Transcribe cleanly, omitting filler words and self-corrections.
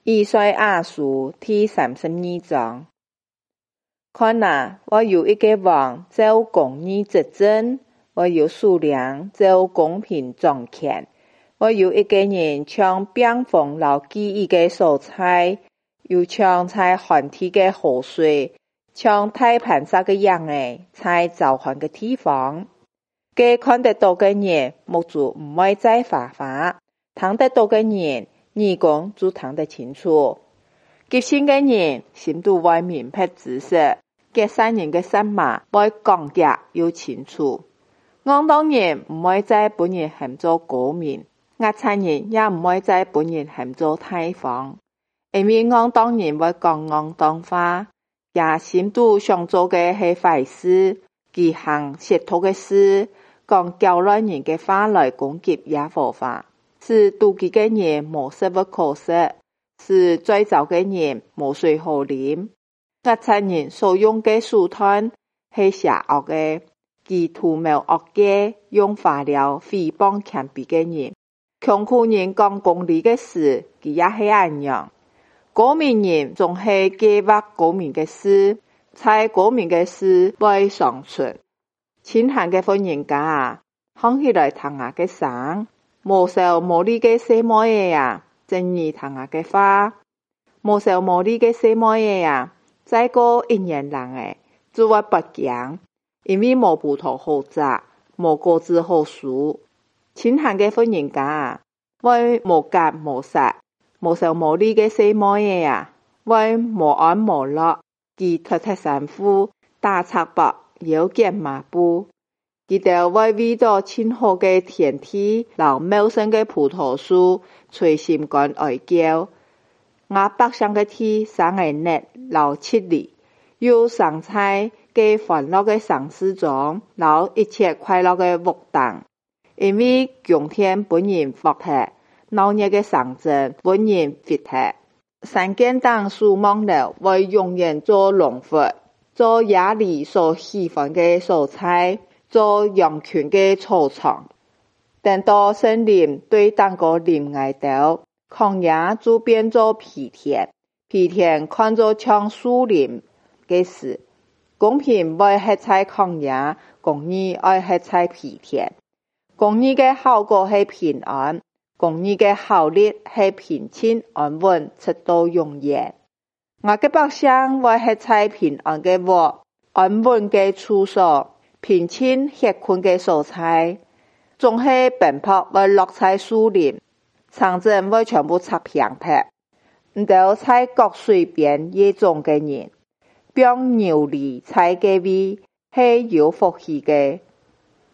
以賽亞書第32章。看哪，我有一個王照公義執政，我有屬靈照公平掌權。我有一個人像冰封老記憶的所在，又像在旱地的河水，像大磐石的樣誒，在召喚的地方。佢看得到的人，目睭唔會再花花；聽得到的人，耳光就聽得清楚。急性的人，心都會明白知識，結善人的什麼會講解又清楚。戇當人唔會再本人喊做國民，壓產人也唔會再本人喊做大方。因為戇當人會講戇當話，也心都想做嘅係壞事，佢行褻瀆嘅事，講教亂人嘅話來攻擊耶和華，使妒忌嘅人無食物可食，使醉酒嘅人無水可啉。壓產人所用嘅手段係邪惡嘅，佢圖謀惡計，用話了誹謗強逼嘅人。窮苦人講公理嘅事，佢也係安樣。國民人總係計劃國民嘅事，在國民嘅事會上存。親閒嘅婦人家啊，看起來聽下嘅聲，無受無理嘅什麼嘢呀，正義聽下嘅話，無受無理嘅什麼嘢呀，再過一年人誒，就會不驚，因為無葡萄好摘，無果子好熟。親閒嘅婦人家啊，會無甲無殺，無受無理嘅什麼嘢呀，會無安無樂，佢脫脫衫褲，打赤膊，腰間麻布。佢哋會為咗親好嘅田地，留茂盛嘅葡萄樹，隨心肝愛叫。我北上嘅地生嘅熱，留七里，又生在嘅歡樂嘅城市中，留一切快樂嘅活動。因為冬天本人伏黑，鬧熱嘅城鎮本人fit黑。山間等樹木了，會永遠做農夫，做野里所喜歡嘅蔬菜，做羊群嘅草場。等到森林對當個林崖道，曠野就變做皮田，皮田看作像樹林嘅事。公平會係在曠野，公義愛係在皮田。公義嘅效果係平安，公義嘅效力係平靜安穩，直到永遠。我嘅百姓會係在平安嘅窩，安穩嘅處所，平靜歇困嘅所在，總係奔跑會落在樹林，城鎮會全部拆平撇，唔到在各水邊野種嘅人，並牛犁在嘅位係有福氣嘅。